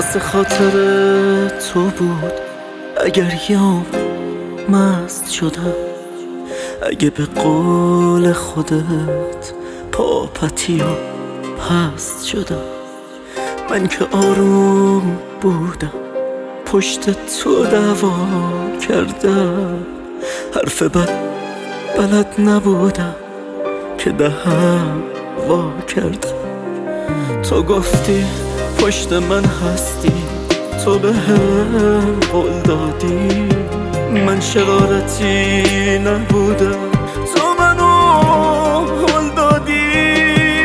واسه خاطر تو بود. اگر یام مست شدم، اگه به قول خودت پاپتی و پست شدم، من که آروم بودم پشت تو دعوا کردم، حرف بد بلد نبودم که دهم وا کردم. تو گفتی پشت من هستی، تو به هم قول دادی، من شرارتی نبودم، تو منو قول دادی.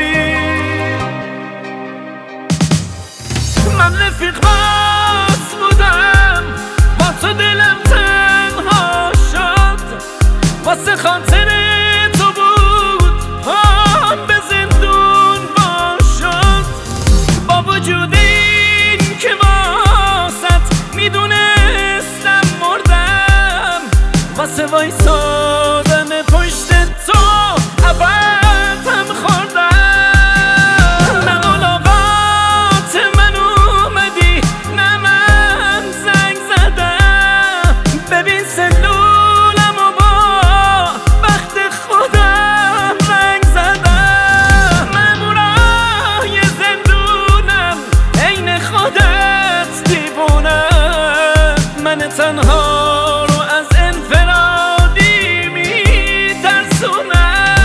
من رفیق بس بودم با تو، دلم تنها شد واسه خاطر تو بود پام به زندون وا شد. با وجود این که واسط میدونستم مردم، واسه وایسادن پشت تو ابدم خوردم. نه ملاقات من اومدی نه من زنگ زدم، ببین سلولم و با بخت خودم رنگ زدم. مامورای زندونم عین خودت دیوونم، من تنها رو از انفرادی میترسونم.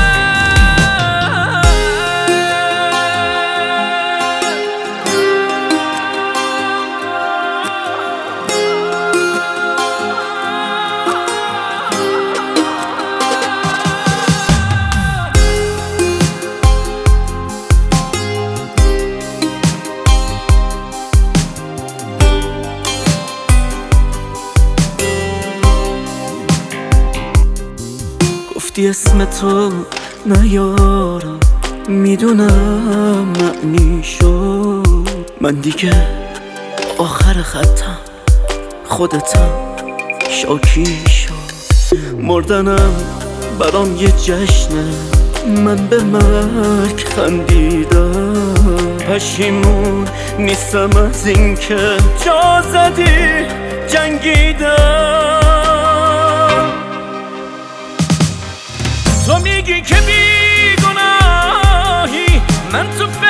گفتی اسم تو نیارم، میدونم معنی شد، من دیگه آخر خطم خودتم شاکی شد. مردنم برام یه جشنه، من به مرگ خندیدم، پشیمون نیستم از این که جا زدی جنگیدم. تو میگی که بیگناهی، من تو